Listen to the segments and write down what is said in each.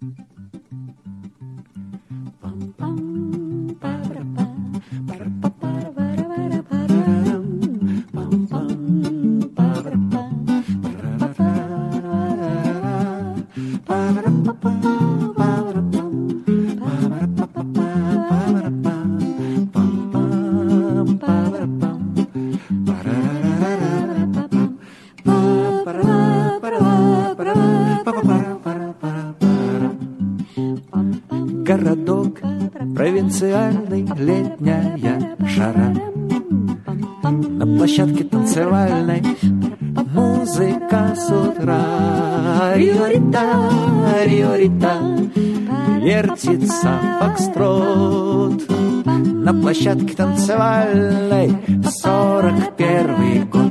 Городок провинциальный, летняя жара. На площадке танцевальной музыка с утра. Риорита, риорита, вертится фокстрот. На площадке танцевальной 41-й год.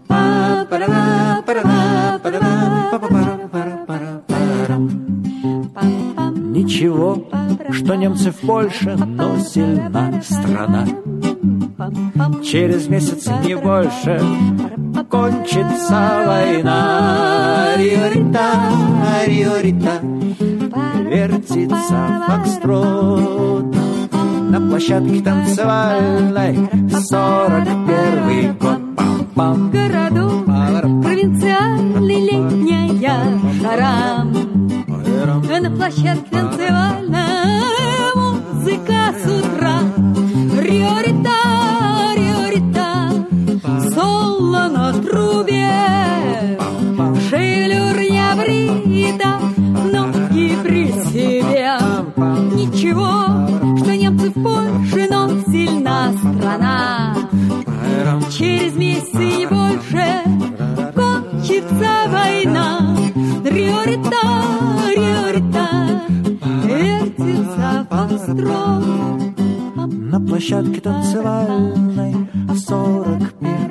Ничего, что немцы в Польше, но сильна страна. Через месяц, не больше, кончится война. Риорита, риорита, вертится фокстрот. На площадке танцевальной 41-й год. Городок провинциальный, летняя жара. На площадке танцевальная музыка с утра. Риорита, риорита, соло на трубе. Шейлюр я брита, ноги при себе. Ничего, что немцы в Польше, но сильна страна. Через месяц и больше кончится война. Риорита, риорита, вертится фокстрот. На площадке танцевальной 41